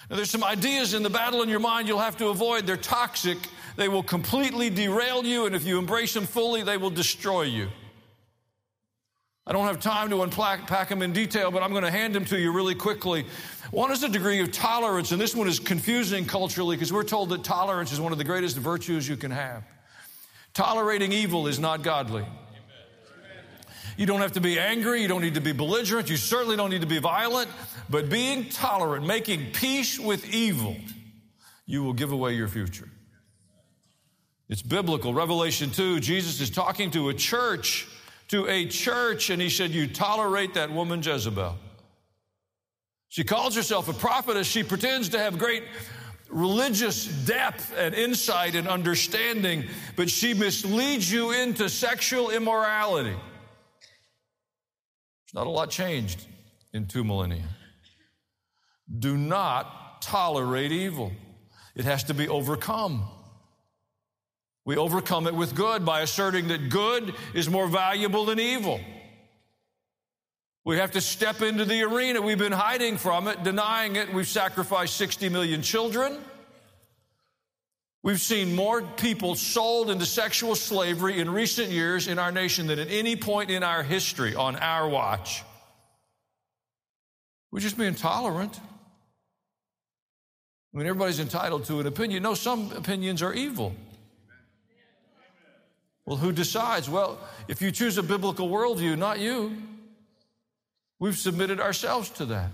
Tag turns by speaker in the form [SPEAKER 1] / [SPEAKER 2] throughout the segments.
[SPEAKER 1] Now, there's some ideas in the battle in your mind you'll have to avoid. They're toxic. They will completely derail you, and if you embrace them fully, they will destroy you. I don't have time to unpack them in detail, but I'm going to hand them to you really quickly. One is a degree of tolerance, and this one is confusing culturally because we're told that tolerance is one of the greatest virtues you can have. Tolerating evil is not godly. You don't have to be angry. You don't need to be belligerent. You certainly don't need to be violent. But being tolerant, making peace with evil, you will give away your future. It's biblical. Revelation 2, Jesus is talking to a church, and he said, you tolerate that woman Jezebel. She calls herself a prophetess. She pretends to have great religious depth and insight and understanding, but she misleads you into sexual immorality. There's not a lot changed in 2 millennia. Do not tolerate evil. It has to be overcome. We overcome it with good by asserting that good is more valuable than evil. We have to step into the arena. We've been hiding from it, denying it. We've sacrificed 60 million children. We've seen more people sold into sexual slavery in recent years in our nation than at any point in our history on our watch. We're just being tolerant. I mean, everybody's entitled to an opinion. No, some opinions are evil. Well, who decides? Well, if you choose a biblical worldview, not you. We've submitted ourselves to that.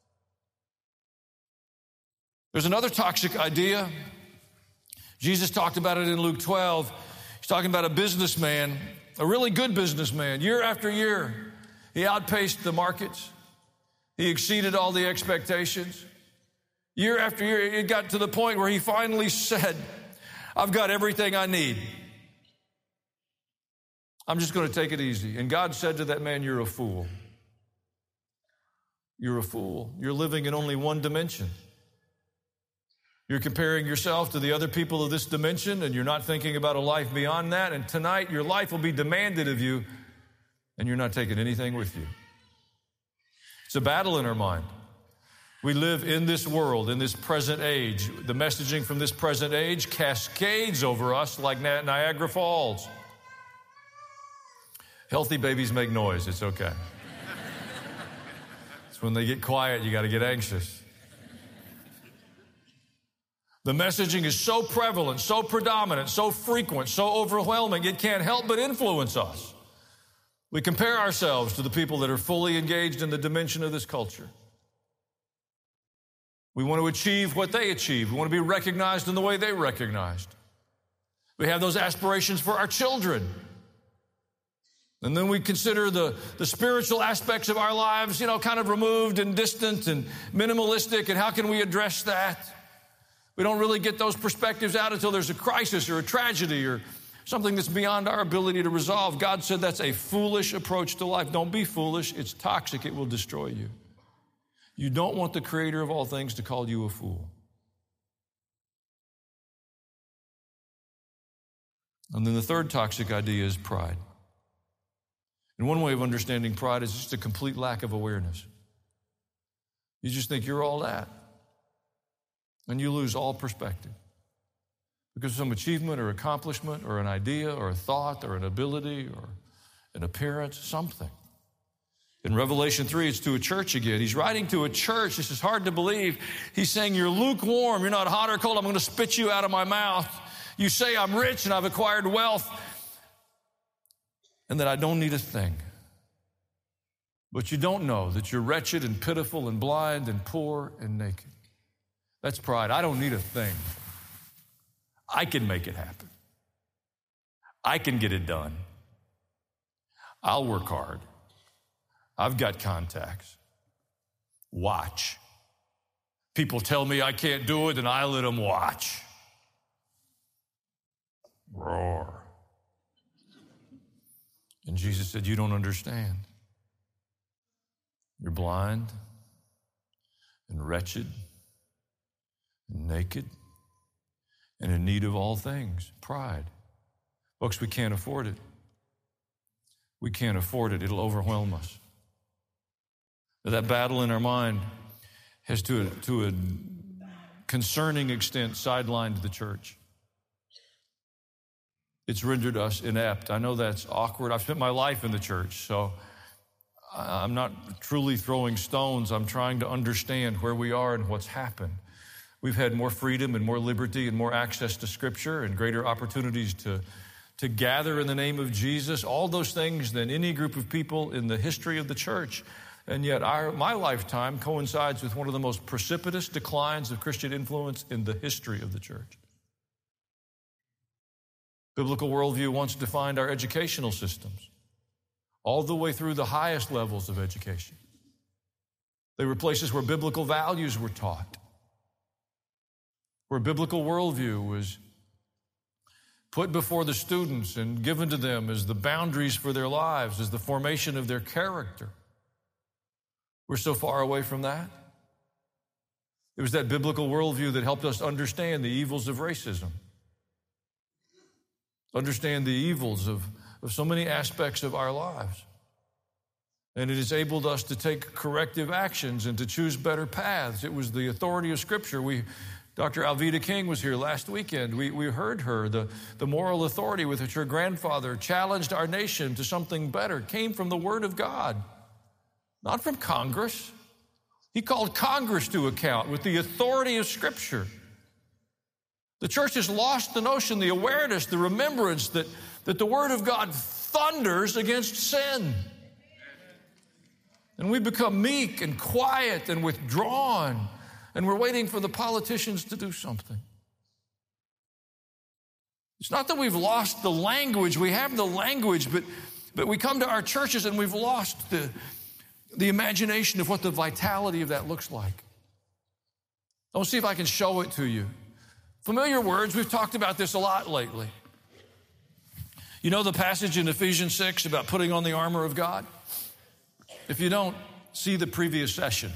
[SPEAKER 1] There's another toxic idea. Jesus talked about it in Luke 12. He's talking about a businessman, a really good businessman. Year after year, he outpaced the markets. He exceeded all the expectations. Year after year, it got to the point where he finally said, I've got everything I need. I'm just going to take it easy. And God said to that man, you're a fool. You're a fool. You're living in only one dimension. You're comparing yourself to the other people of this dimension, and you're not thinking about a life beyond that. And tonight, your life will be demanded of you, and you're not taking anything with you. It's a battle in our mind. We live in this world, in this present age. The messaging from this present age cascades over us like Niagara Falls. Healthy babies make noise. It's okay. It's when they get quiet, you got to get anxious. The messaging is so prevalent, so predominant, so frequent, so overwhelming, it can't help but influence us. We compare ourselves to the people that are fully engaged in the dimension of this culture. We want to achieve what they achieve. We want to be recognized in the way they recognized. We have those aspirations for our children. And then we consider the spiritual aspects of our lives, kind of removed and distant and minimalistic, and how can we address that? We don't really get those perspectives out until there's a crisis or a tragedy or something that's beyond our ability to resolve. God said that's a foolish approach to life. Don't be foolish. It's toxic. It will destroy you. You don't want the creator of all things to call you a fool. And then the third toxic idea is pride. And one way of understanding pride is just a complete lack of awareness. You just think you're all that. And you lose all perspective. Because of some achievement or accomplishment or an idea or a thought or an ability or an appearance, something. In Revelation 3, it's to a church again. He's writing to a church. This is hard to believe. He's saying, you're lukewarm. You're not hot or cold. I'm going to spit you out of my mouth. You say I'm rich and I've acquired wealth and that I don't need a thing. But you don't know that you're wretched and pitiful and blind and poor and naked. That's pride. I don't need a thing. I can make it happen. I can get it done. I'll work hard. I've got contacts. Watch. People tell me I can't do it, and I let them watch. Roar. And Jesus said, you don't understand. You're blind and wretched and naked and in need of all things. Pride. Folks, we can't afford it. We can't afford it. It'll overwhelm us. That battle in our mind has to a concerning extent sidelined the church. It's rendered us inept. I know that's awkward. I've spent my life in the church, so I'm not truly throwing stones. I'm trying to understand where we are and what's happened. We've had more freedom and more liberty and more access to Scripture and greater opportunities to gather in the name of Jesus, all those things than any group of people in the history of the church. And yet my lifetime coincides with one of the most precipitous declines of Christian influence in the history of the church. Biblical worldview once defined our educational systems, all the way through the highest levels of education. They were places where biblical values were taught, where biblical worldview was put before the students and given to them as the boundaries for their lives, as the formation of their character. We're so far away from that. It was that biblical worldview that helped us understand the evils of racism, understand the evils of so many aspects of our lives. And it has enabled us to take corrective actions and to choose better paths. It was the authority of Scripture. Dr. Alveda King was here last weekend. We heard her. The moral authority with which her grandfather challenged our nation to something better came from the Word of God, not from Congress. He called Congress to account with the authority of Scripture. The church has lost the notion, the awareness, the remembrance that the Word of God thunders against sin. And we become meek and quiet and withdrawn, and we're waiting for the politicians to do something. It's not that we've lost the language. We have the language, but we come to our churches and we've lost the imagination of what the vitality of that looks like. I'll see if I can show it to you. Familiar words, we've talked about this a lot lately. You know the passage in Ephesians 6 about putting on the armor of God? If you don't, see the previous session.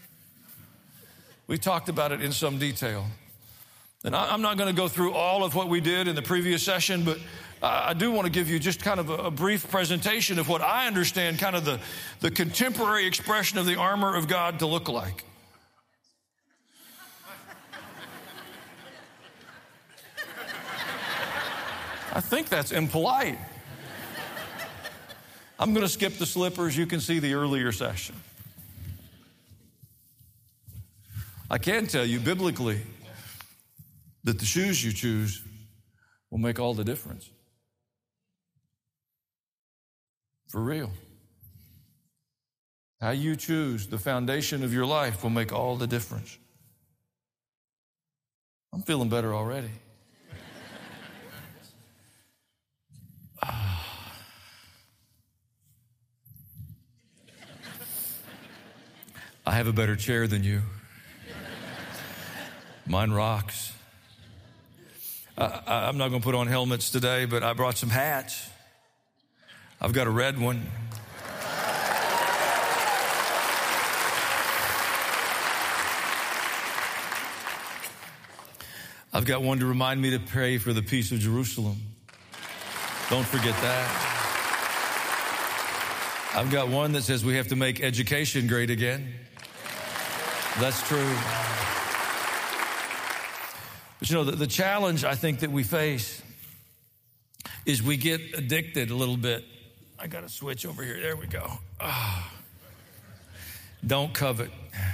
[SPEAKER 1] We talked about it in some detail. And I'm not going to go through all of what we did in the previous session, but I do want to give you just kind of a brief presentation of what I understand kind of the contemporary expression of the armor of God to look like. I think that's impolite. I'm going to skip the slippers. You can see the earlier session. I can tell you biblically that the shoes you choose will make all the difference. For real. How you choose the foundation of your life will make all the difference. I'm feeling better already. I have a better chair than you. Mine rocks. I'm not going to put on helmets today, but I brought some hats. I've got a red one. I've got one to remind me to pray for the peace of Jerusalem. Don't forget that. I've got one that says we have to make education great again. That's true. But you know, the challenge I think that we face is we get addicted a little bit. I got to switch over here. There we go. Oh. Don't covet.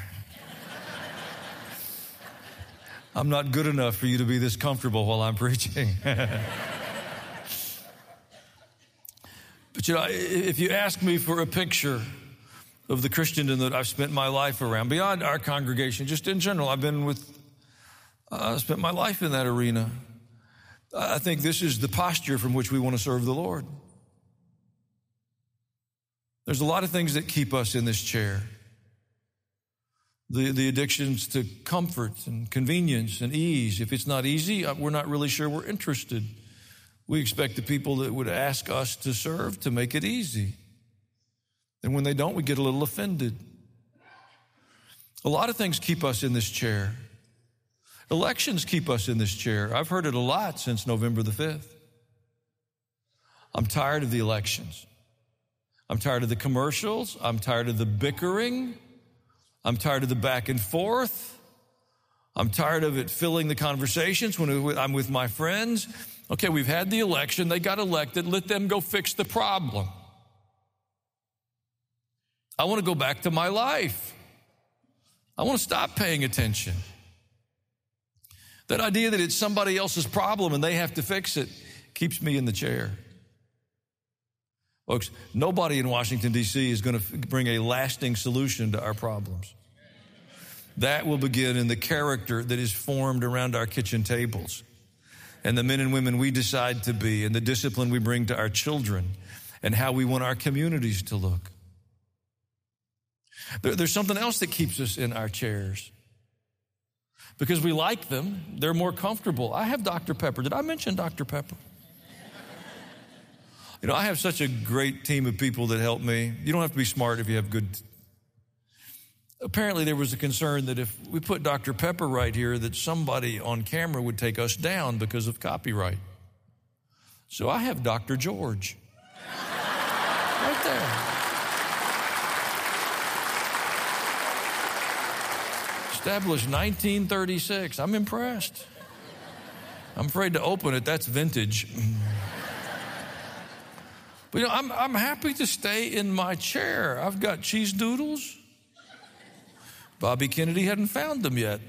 [SPEAKER 1] I'm not good enough for you to be this comfortable while I'm preaching. But you know, if you ask me for a picture of the Christian that I've spent my life around, beyond our congregation, just in general, I've spent my life in that arena. I think this is the posture from which we want to serve the Lord. There's a lot of things that keep us in this chair. The addictions to comfort and convenience and ease. If it's not easy, we're not really sure we're interested. We expect the people that would ask us to serve to make it easy. And when they don't, we get a little offended. A lot of things keep us in this chair. Elections keep us in this chair. I've heard it a lot since November the 5th. I'm tired of the elections. I'm tired of the commercials. I'm tired of the bickering. I'm tired of the back and forth. I'm tired of it filling the conversations when I'm with my friends. Okay, we've had the election. They got elected. Let them go fix the problem. I want to go back to my life. I want to stop paying attention. That idea that it's somebody else's problem and they have to fix it keeps me in the chair. Folks, nobody in Washington, D.C. is going to bring a lasting solution to our problems. That will begin in the character that is formed around our kitchen tables and the men and women we decide to be and the discipline we bring to our children and how we want our communities to look. There's something else that keeps us in our chairs. Because we like them, they're more comfortable. I have Dr. Pepper. Did I mention Dr. Pepper? You know, I have such a great team of people that help me. You don't have to be smart if you have good. Apparently there was a concern that if we put Dr. Pepper right here, that somebody on camera would take us down because of copyright. So I have Dr. George right there. Established 1936. I'm impressed. I'm afraid to open it. That's vintage. But you know, I'm happy to stay in my chair. I've got cheese doodles. Bobby Kennedy hadn't found them yet.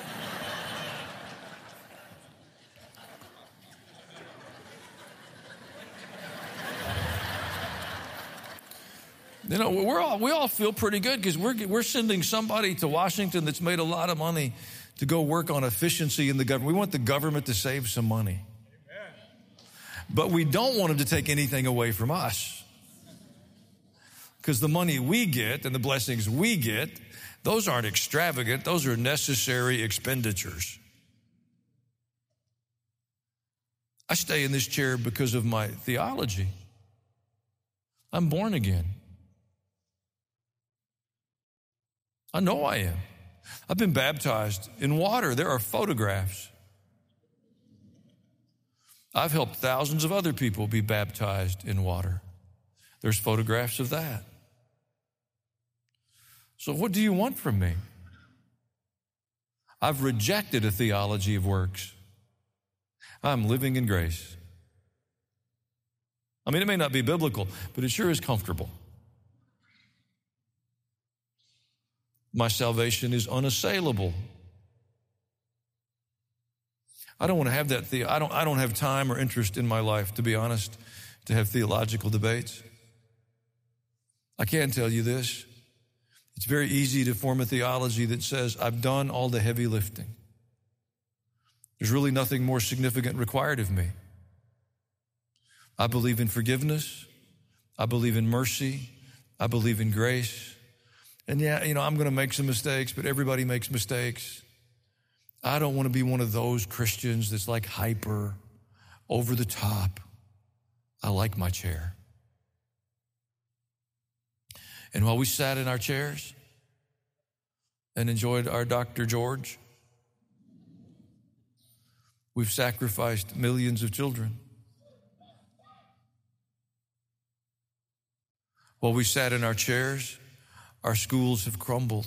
[SPEAKER 1] You know, we all feel pretty good because we're sending somebody to Washington that's made a lot of money to go work on efficiency in the government. We want the government to save some money. Amen. But we don't want them to take anything away from us. Because the money we get and the blessings we get, those aren't extravagant. Those are necessary expenditures. I stay in this chair because of my theology. I'm born again. I know I am. I've been baptized in water. There are photographs. I've helped thousands of other people be baptized in water. There's photographs of that. So what do you want from me? I've rejected a theology of works. I'm living in grace. I mean, it may not be biblical, but it sure is comfortable. My salvation is unassailable. I don't want to have that. I don't have time or interest in my life, to be honest, to have theological debates. I can tell you this. It's very easy to form a theology that says, I've done all the heavy lifting. There's really nothing more significant required of me. I believe in forgiveness. I believe in mercy. I believe in grace. And yeah, you know, I'm going to make some mistakes, but everybody makes mistakes. I don't want to be one of those Christians that's like hyper, over the top. I like my chair. And while we sat in our chairs and enjoyed our Dr. George, we've sacrificed millions of children. While we sat in our chairs, our schools have crumbled.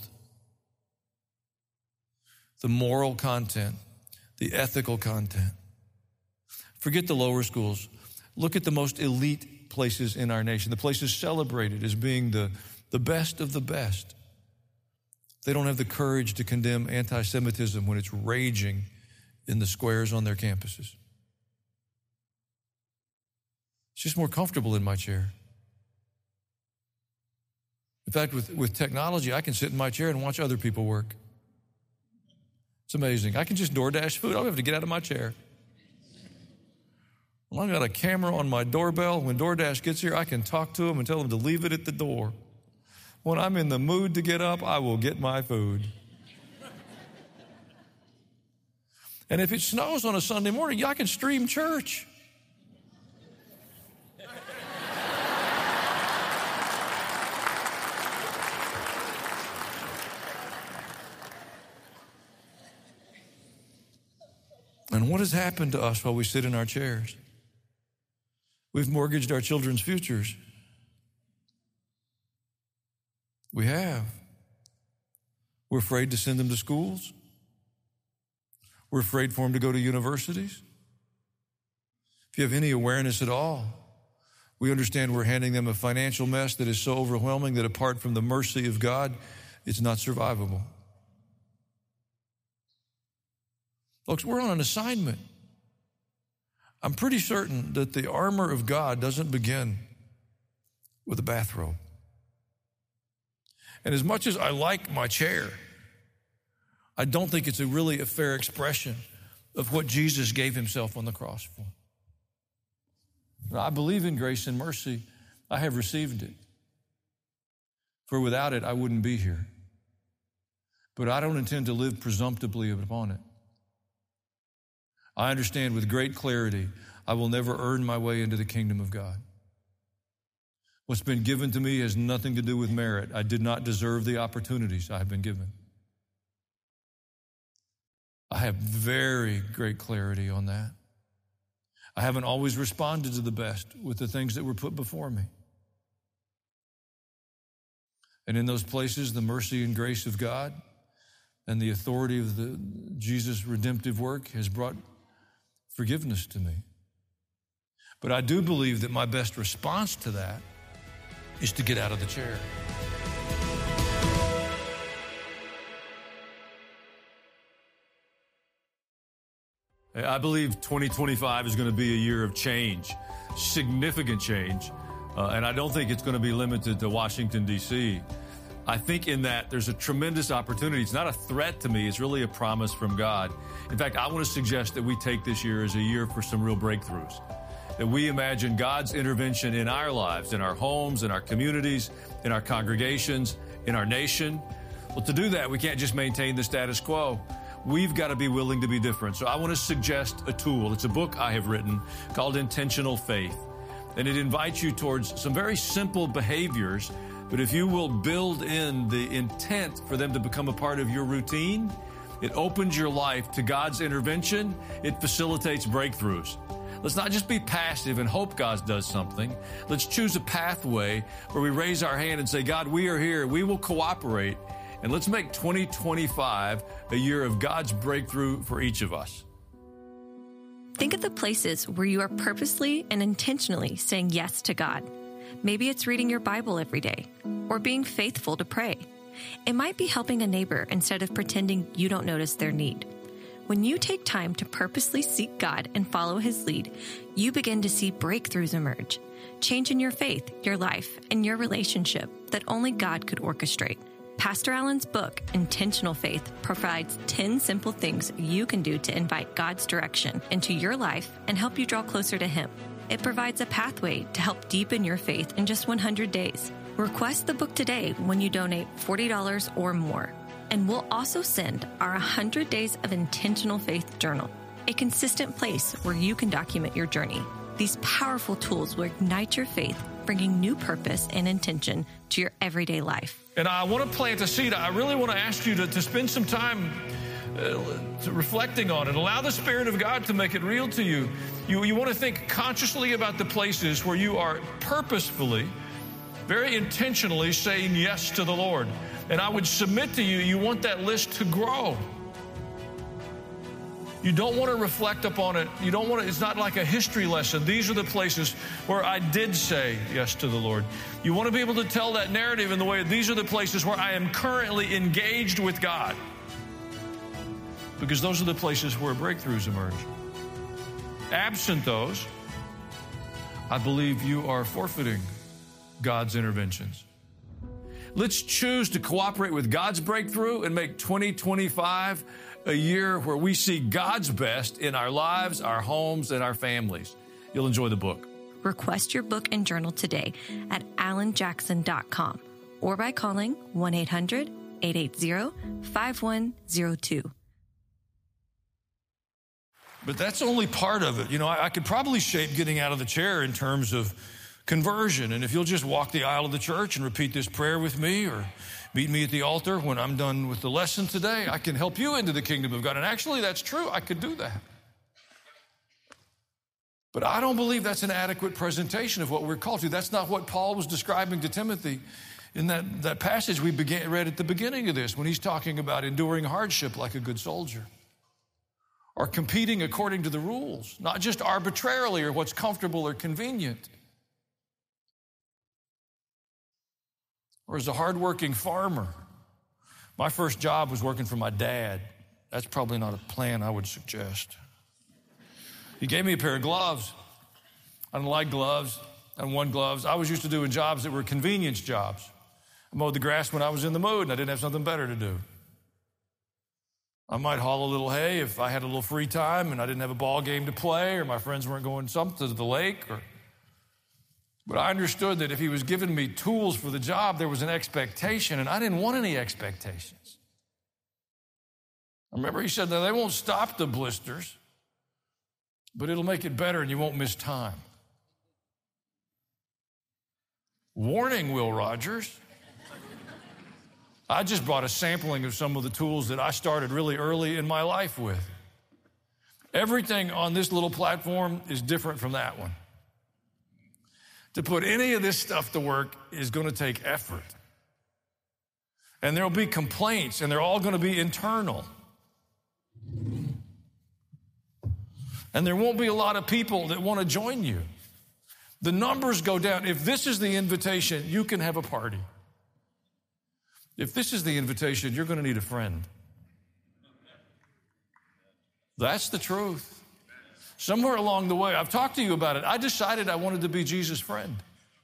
[SPEAKER 1] The moral content, the ethical content. Forget the lower schools. Look at the most elite places in our nation, the places celebrated as being the best of the best. They don't have the courage to condemn anti-Semitism when it's raging in the squares on their campuses. It's just more comfortable in my chair. In fact, with technology, I can sit in my chair and watch other people work. It's amazing. I can just DoorDash food. I don't have to get out of my chair. Well, I've got a camera on my doorbell. When DoorDash gets here, I can talk to them and tell them to leave it at the door. When I'm in the mood to get up, I will get my food. And if it snows on a Sunday morning, I can stream church. And what has happened to us while we sit in our chairs? We've mortgaged our children's futures. We have. We're afraid to send them to schools. We're afraid for them to go to universities. If you have any awareness at all, we understand we're handing them a financial mess that is so overwhelming that apart from the mercy of God, it's not survivable. Folks, we're on an assignment. I'm pretty certain that the armor of God doesn't begin with a bathrobe. And as much as I like my chair, I don't think it's really a fair expression of what Jesus gave himself on the cross for. I believe in grace and mercy. I have received it. For without it, I wouldn't be here. But I don't intend to live presumptively upon it. I understand with great clarity, I will never earn my way into the kingdom of God. What's been given to me has nothing to do with merit. I did not deserve the opportunities I have been given. I have very great clarity on that. I haven't always responded to the best with the things that were put before me. And in those places, the mercy and grace of God and the authority of the Jesus' redemptive work has brought forgiveness to me. But I do believe that my best response to that is to get out of the chair. I believe 2025 is going to be a year of change, significant change. And I don't think it's going to be limited to Washington, D.C. I think in that there's a tremendous opportunity. It's not a threat to me. It's really a promise from God. In fact, I want to suggest that we take this year as a year for some real breakthroughs, that we imagine God's intervention in our lives, in our homes, in our communities, in our congregations, in our nation. Well, to do that, we can't just maintain the status quo. We've got to be willing to be different. So I want to suggest a tool. It's a book I have written called Intentional Faith. And it invites you towards some very simple behaviors, but if you will build in the intent for them to become a part of your routine, it opens your life to God's intervention. It facilitates breakthroughs. Let's not just be passive and hope God does something. Let's choose a pathway where we raise our hand and say, God, we are here. We will cooperate. And let's make 2025 a year of God's breakthrough for each of us.
[SPEAKER 2] Think of the places where you are purposely and intentionally saying yes to God. Maybe it's reading your Bible every day or being faithful to pray. It might be helping a neighbor instead of pretending you don't notice their need. When you take time to purposely seek God and follow His lead, you begin to see breakthroughs emerge, change in your faith, your life, and your relationship that only God could orchestrate. Pastor Allen's book, Intentional Faith, provides 10 simple things you can do to invite God's direction into your life and help you draw closer to Him. It provides a pathway to help deepen your faith in just 100 days. Request the book today when you donate $40 or more. And we'll also send our 100 Days of Intentional Faith journal, a consistent place where you can document your journey. These powerful tools will ignite your faith, bringing new purpose and intention to your everyday life.
[SPEAKER 1] And I want to plant a seed. I really want to ask you to spend some time reflecting on it. Allow the Spirit of God to make it real to you. You want to think consciously about the places where you are purposefully, very intentionally saying yes to the Lord. And I would submit to you, you want that list to grow. You don't want to reflect upon it. You don't want to, it's not like a history lesson. These are the places where I did say yes to the Lord. You want to be able to tell that narrative in the way, these are the places where I am currently engaged with God. Because those are the places where breakthroughs emerge. Absent those, I believe you are forfeiting God's interventions. Let's choose to cooperate with God's breakthrough and make 2025 a year where we see God's best in our lives, our homes, and our families. You'll enjoy the book.
[SPEAKER 2] Request your book and journal today at allenjackson.com or by calling 1-800-880-5102.
[SPEAKER 1] But that's only part of it. You know, I could probably shape getting out of the chair in terms of conversion. And if you'll just walk the aisle of the church and repeat this prayer with me or meet me at the altar when I'm done with the lesson today, I can help you into the kingdom of God. And actually, that's true. I could do that. But I don't believe that's an adequate presentation of what we're called to. That's not what Paul was describing to Timothy in that passage we read at the beginning of this when he's talking about enduring hardship like a good soldier. are competing according to the rules, not just arbitrarily or what's comfortable or convenient. Or as a hardworking farmer, my first job was working for my dad. That's probably not a plan I would suggest. He gave me a pair of gloves. I didn't like gloves. I didn't want gloves. I was used to doing jobs that were convenience jobs. I mowed the grass when I was in the mood and I didn't have something better to do. I might haul a little hay if I had a little free time and I didn't have a ball game to play or my friends weren't going to the lake. But I understood that if he was giving me tools for the job, there was an expectation, and I didn't want any expectations. I remember he said, "Now, they won't stop the blisters, but it'll make it better and you won't miss time." Warning, Will Rogers. I just brought a sampling of some of the tools that I started really early in my life with. Everything on this little platform is different from that one. To put any of this stuff to work is going to take effort. And there will be complaints, and they're all going to be internal. And there won't be a lot of people that want to join you. The numbers go down. If this is the invitation, you can have a party. If this is the invitation, you're going to need a friend. That's the truth. Somewhere along the way, I've talked to you about it. I decided I wanted to be Jesus' friend.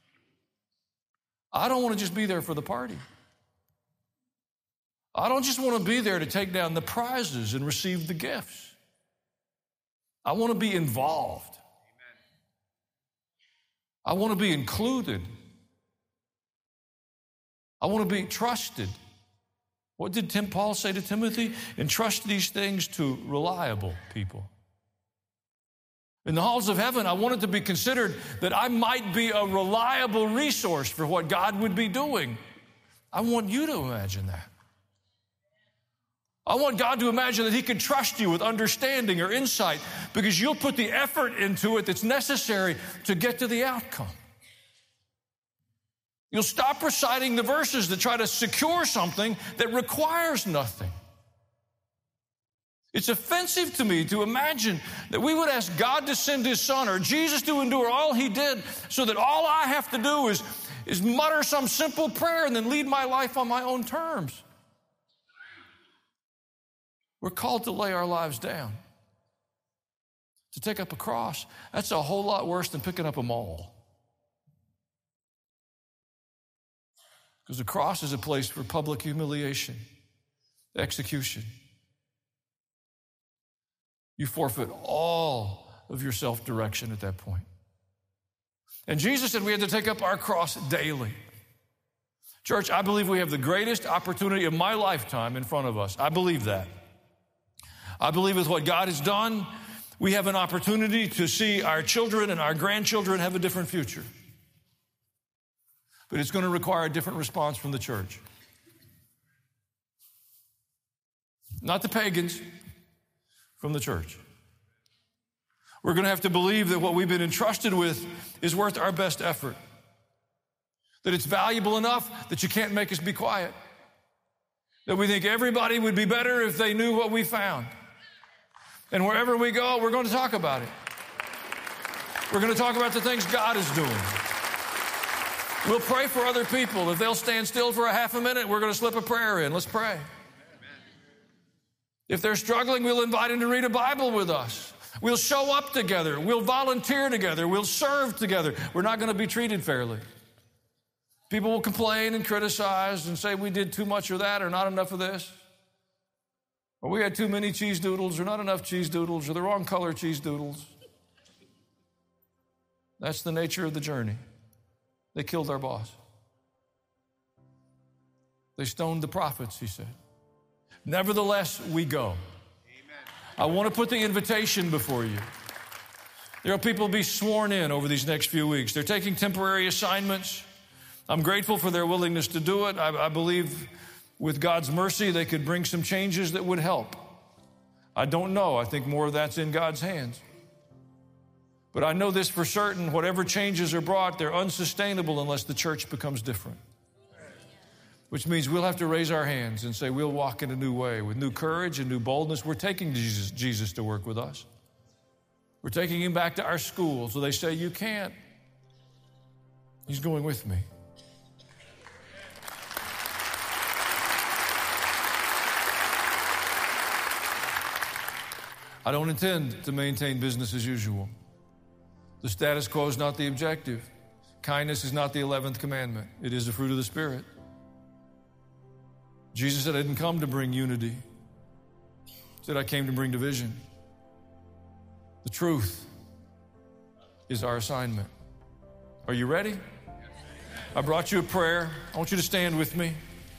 [SPEAKER 1] I don't want to just be there for the party. I don't just want to be there to take down the prizes and receive the gifts. I want to be involved. I want to be included. I want to be trusted. What did Paul say to Timothy? Entrust these things to reliable people. In the halls of heaven, I want it to be considered that I might be a reliable resource for what God would be doing. I want you to imagine that. I want God to imagine that he can trust you with understanding or insight because you'll put the effort into it that's necessary to get to the outcome. You'll stop reciting the verses that try to secure something that requires nothing. It's offensive to me to imagine that we would ask God to send his son or Jesus to endure all he did so that all I have to do is mutter some simple prayer and then lead my life on my own terms. We're called to lay our lives down. To take up a cross, that's a whole lot worse than picking up a maul. Because the cross is a place for public humiliation, execution. You forfeit all of your self-direction at that point. And Jesus said we had to take up our cross daily. Church, I believe we have the greatest opportunity of my lifetime in front of us. I believe that. I believe with what God has done, we have an opportunity to see our children and our grandchildren have a different future. But it's going to require a different response from the church. Not the pagans, from the church. We're going to have to believe that what we've been entrusted with is worth our best effort. That it's valuable enough that you can't make us be quiet. That we think everybody would be better if they knew what we found. And wherever we go, we're going to talk about it. We're going to talk about the things God is doing. We'll pray for other people. If they'll stand still for a half a minute, we're going to slip a prayer in. Let's pray. If they're struggling, we'll invite them to read a Bible with us. We'll show up together. We'll volunteer together. We'll serve together. We're not going to be treated fairly. People will complain and criticize and say we did too much of that or not enough of this. Or we had too many cheese doodles or not enough cheese doodles or the wrong color cheese doodles. That's the nature of the journey. They killed our boss. They stoned the prophets, he said. Nevertheless, we go. Amen. I want to put the invitation before you. There are people to be sworn in over these next few weeks. They're taking temporary assignments. I'm grateful for their willingness to do it. I believe with God's mercy, they could bring some changes that would help. I don't know. I think more of that's in God's hands. But I know this for certain, whatever changes are brought, they're unsustainable unless the church becomes different. which means we'll have to raise our hands and say we'll walk in a new way with new courage and new boldness. We're taking Jesus to work with us. We're taking him back to our school. So they say, you can't. He's going with me. I don't intend to maintain business as usual. The status quo is not the objective. Kindness is not the 11th commandment. It is the fruit of the Spirit. Jesus said, I didn't come to bring unity. He said, I came to bring division. The truth is our assignment. Are you ready? I brought you a prayer. I want you to stand with me.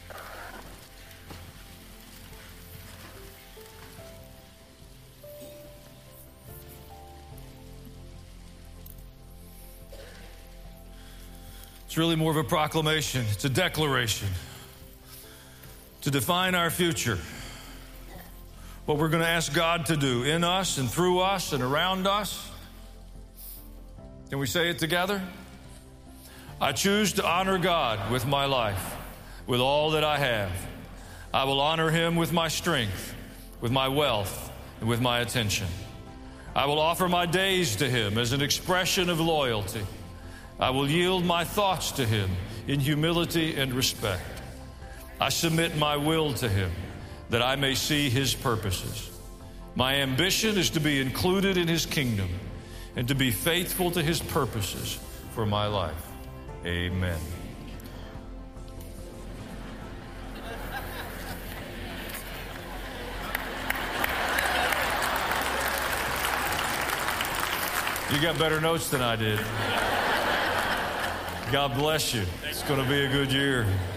[SPEAKER 1] It's really more of a proclamation. It's a declaration to define our future. What we're going to ask God to do in us and through us and around us. Can we say it together? I choose to honor God with my life, with all that I have. I will honor him with my strength, with my wealth, and with my attention. I will offer my days to him as an expression of loyalty. I will yield my thoughts to him in humility and respect. I submit my will to him that I may see his purposes. My ambition is to be included in his kingdom and to be faithful to his purposes for my life. Amen. You got better notes than I did. God bless you. It's going to be a good year.